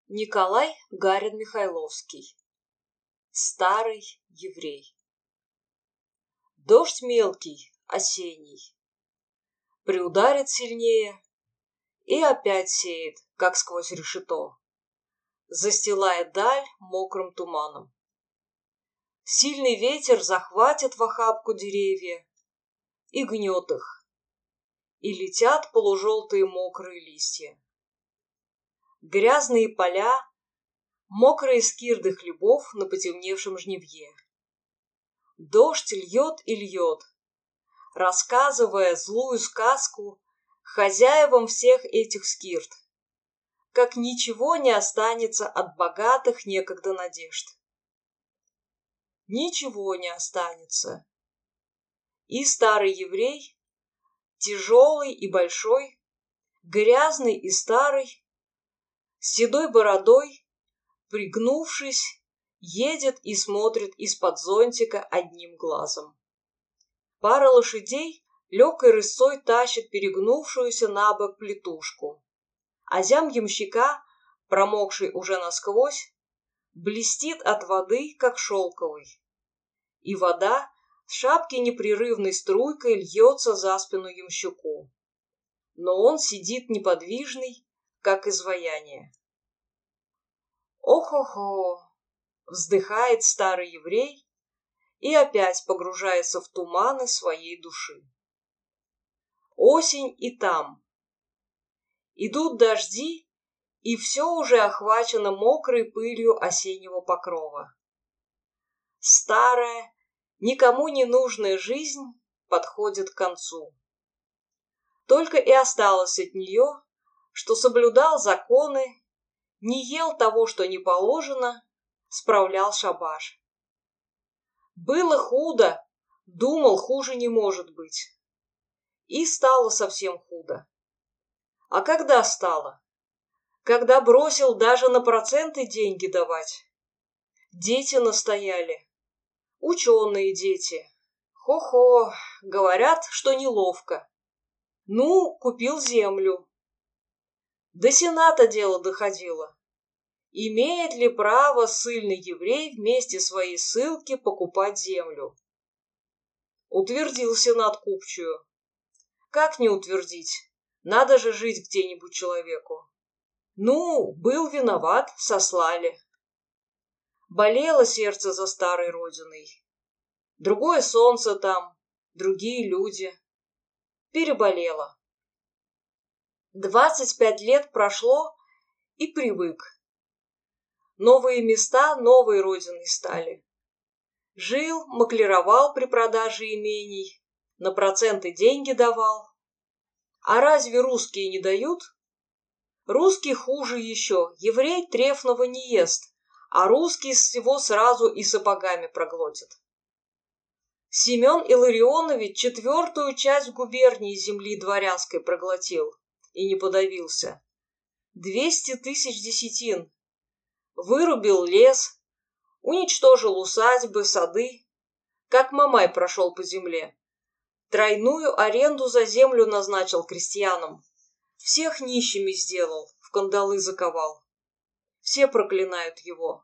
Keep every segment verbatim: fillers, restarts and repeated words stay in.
Николай Гарин-Михайловский. Старый еврей. Дождь мелкий, осенний, приударит сильнее и опять сеет, как сквозь решето, застилая даль мокрым туманом. Сильный ветер захватит в охапку деревья и гнет их, и летят полужелтые мокрые листья. Грязные поля, мокрые скирды хлебов на потемневшем жнивье. Дождь льет и льет, рассказывая злую сказку хозяевам всех этих скирд, как ничего не останется от богатых некогда надежд. Ничего не останется. И старый еврей, тяжелый и большой, грязный и старый, с седой бородой, пригнувшись, едет и смотрит из-под зонтика одним глазом. Пара лошадей легкой рысцой тащит перегнувшуюся на бок плетушку, а зям ямщика, промокший уже насквозь, блестит от воды, как шелковый, и вода с шапки непрерывной струйкой льется за спину ямщику, но он сидит неподвижный, как изваяние. Ох-охо! Вздыхает старый еврей и опять погружается в туманы своей души. Осень и там. Идут дожди, и все уже охвачено мокрой пылью осеннего покрова. Старая, никому не нужная жизнь подходит к концу. Только и осталось от нее, что соблюдал законы, не ел того, что не положено, справлял шабаш. Было худо, думал, хуже не может быть. И стало совсем худо. А когда стало? Когда бросил даже на проценты деньги давать. Дети настояли. Ученые дети. Хо-хо, говорят, что неловко. Ну, купил землю. До сената дело доходило. Имеет ли право ссыльный еврей вместе своей ссылки покупать землю? Утвердил сенат купчую. Как не утвердить? Надо же жить где-нибудь человеку. Ну, был виноват, сослали. Болело сердце за старой родиной. Другое солнце там, другие люди. Переболело. Двадцать пять лет прошло, и привык. Новые места новой родиной стали. Жил, маклировал при продаже имений, на проценты деньги давал. А разве русские не дают? Русский хуже еще, еврей трефного не ест, а русский всего сразу и сапогами проглотит. Семен Илларионович четвертую часть губернии земли дворянской проглотил и не подавился. Двести тысяч десятин. Вырубил лес, уничтожил усадьбы, сады, как Мамай прошел по земле. Тройную аренду за землю назначил крестьянам. Всех нищими сделал, в кандалы заковал. Все проклинают его.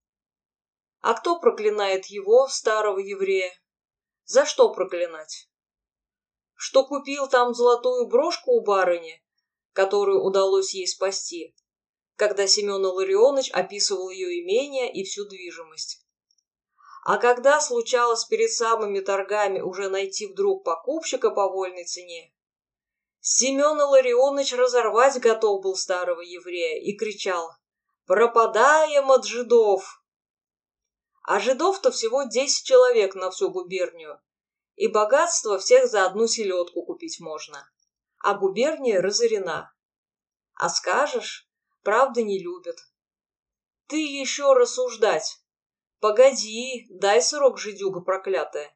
А кто проклинает его, старого еврея? За что проклинать? Что купил там золотую брошку у барыни, которую удалось ей спасти, когда Семен Илларионович описывал ее имение и всю движимость. А когда случалось перед самыми торгами уже найти вдруг покупщика по вольной цене, Семен Илларионович разорвать готов был старого еврея и кричал: «Пропадаем от жидов!» А жидов-то всего десять человек на всю губернию, и богатство всех за одну селедку купить можно, а губерния разорена. А скажешь, правда не любят. Ты еще рассуждать. Погоди, дай срок, жидюга проклятая.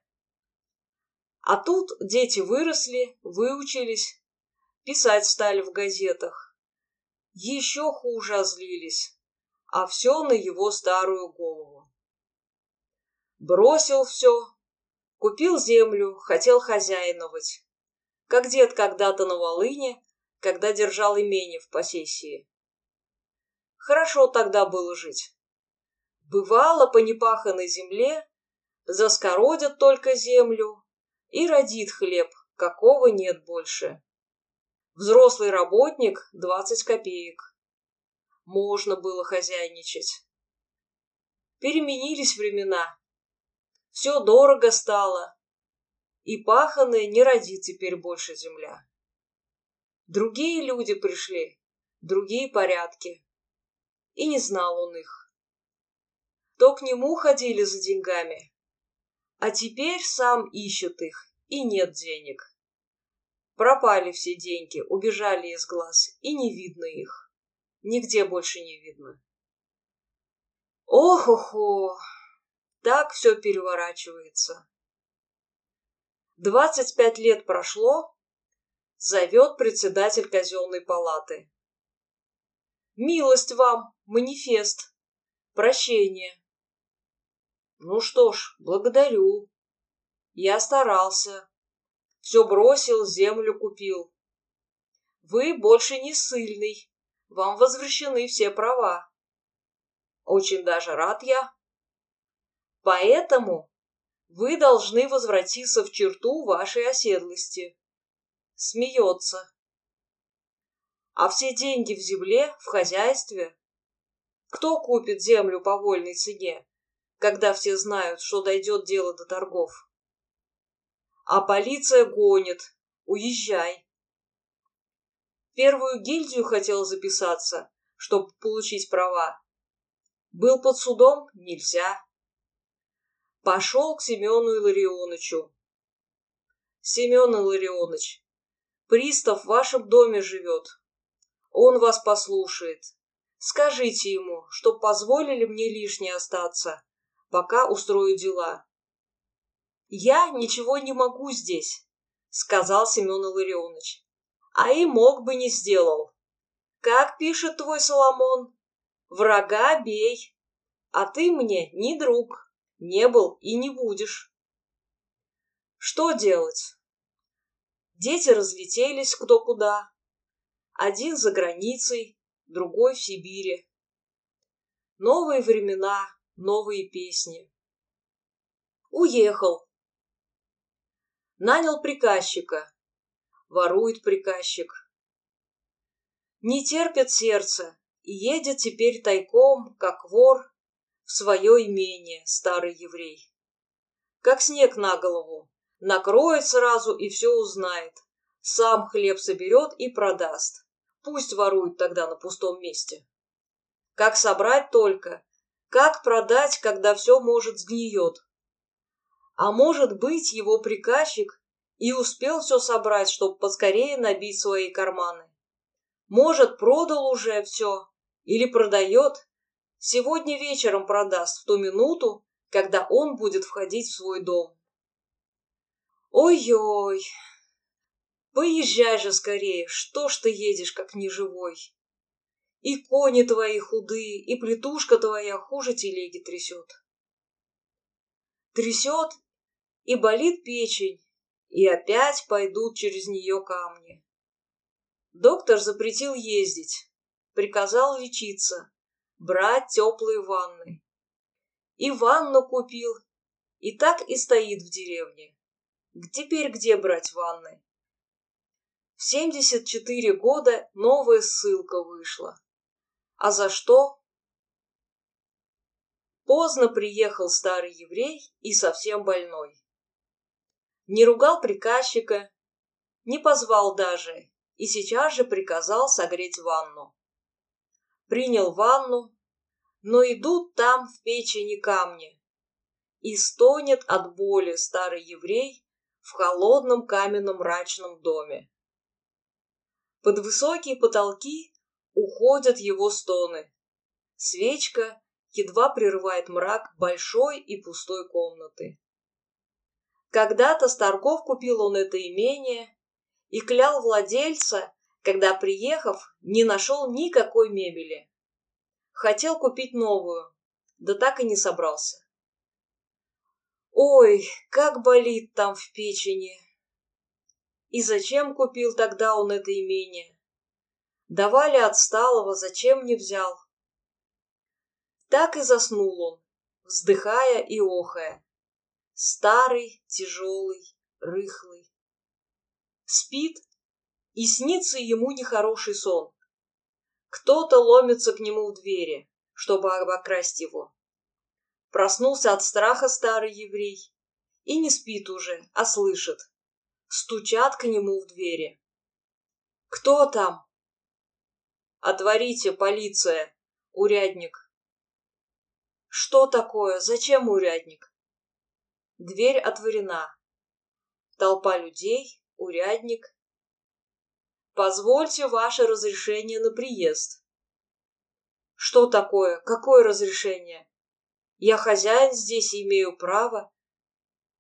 А тут дети выросли, выучились, писать стали в газетах. Еще хуже озлились, а все на его старую голову. Бросил все, купил землю, хотел хозяиновать, как дед когда-то на Волыне, когда держал имение в посессии. Хорошо тогда было жить. Бывало, по непаханной земле заскородят только землю, и родит хлеб, какого нет больше. Взрослый работник — двадцать копеек. Можно было хозяйничать. Переменились времена. Все дорого стало, и паханая не родит теперь больше земля. Другие люди пришли, другие порядки, и не знал он их. То к нему ходили за деньгами, а теперь сам ищет их, и нет денег. Пропали все деньги, убежали из глаз, и не видно их. Нигде больше не видно. Ох-охо, так все переворачивается. Двадцать пять лет прошло, зовет председатель казенной палаты. Милость вам, манифест, прощение. Ну что ж, благодарю. Я старался. Все бросил, землю купил. Вы больше не ссыльный. Вам возвращены все права. Очень даже рад я. Поэтому вы должны возвратиться в черту вашей оседлости. Смеется. А все деньги в земле, в хозяйстве? Кто купит землю по вольной цене, когда все знают, что дойдет дело до торгов? А полиция гонит. Уезжай. Первую гильдию хотел записаться, чтобы получить права. Был под судом — нельзя. Пошел к Семену Илларионовичу. Семен Илларионович, пристав в вашем доме живет. Он вас послушает. Скажите ему, чтоб позволили мне лишнее остаться, пока устрою дела. Я ничего не могу здесь, сказал Семен Илларионович. А и мог бы не сделал. Как пишет твой Соломон? Врага бей. А ты мне не друг, не был и не будешь. Что делать? Дети разлетелись кто куда. Один за границей, другой в Сибири. Новые времена, новые песни. Уехал. Нанял приказчика. Ворует приказчик. Не терпит сердце и едет теперь тайком, как вор, в свое имение, старый еврей. Как снег на голову, накроет сразу и все узнает. Сам хлеб соберет и продаст. Пусть ворует тогда на пустом месте. Как собрать только? Как продать, когда все, может, сгниет? А может быть, его приказчик и успел все собрать, чтоб поскорее набить свои карманы. Может, продал уже все или продает. Сегодня вечером продаст в ту минуту, когда он будет входить в свой дом. Ой-ой, поезжай же скорее, что ж ты едешь, как неживой? И кони твои худые, и плетушка твоя хуже телеги трясет. Трясет, и болит печень, и опять пойдут через нее камни. Доктор запретил ездить, приказал лечиться, брать теплые ванны. И ванну купил, и так и стоит в деревне. Теперь где брать ванны? В семьдесят четыре года новая ссылка вышла. А за что? Поздно приехал старый еврей и совсем больной. Не ругал приказчика, не позвал даже, и сейчас же приказал согреть ванну. Принял ванну, но идут там в печени камни, и стонет от боли старый еврей в холодном каменном мрачном доме. Под высокие потолки уходят его стоны. Свечка едва прерывает мрак большой и пустой комнаты. Когда-то с торгов купил он это имение и клял владельца, когда, приехав, не нашел никакой мебели. Хотел купить новую, да так и не собрался. Ой, как болит там в печени! И зачем купил тогда он это имение? Давали отсталого, зачем не взял? Так и заснул он, вздыхая и охая. Старый, тяжелый, рыхлый. Спит, и снится ему нехороший сон. Кто-то ломится к нему в двери, чтобы обокрасть его. Проснулся от страха старый еврей и не спит уже, а слышит. Стучат к нему в двери. «Кто там?» «Отворите, полиция, урядник». «Что такое? Зачем урядник?» Дверь отворена. Толпа людей, урядник. «Позвольте ваше разрешение на приезд». «Что такое? Какое разрешение? Я хозяин здесь и имею право.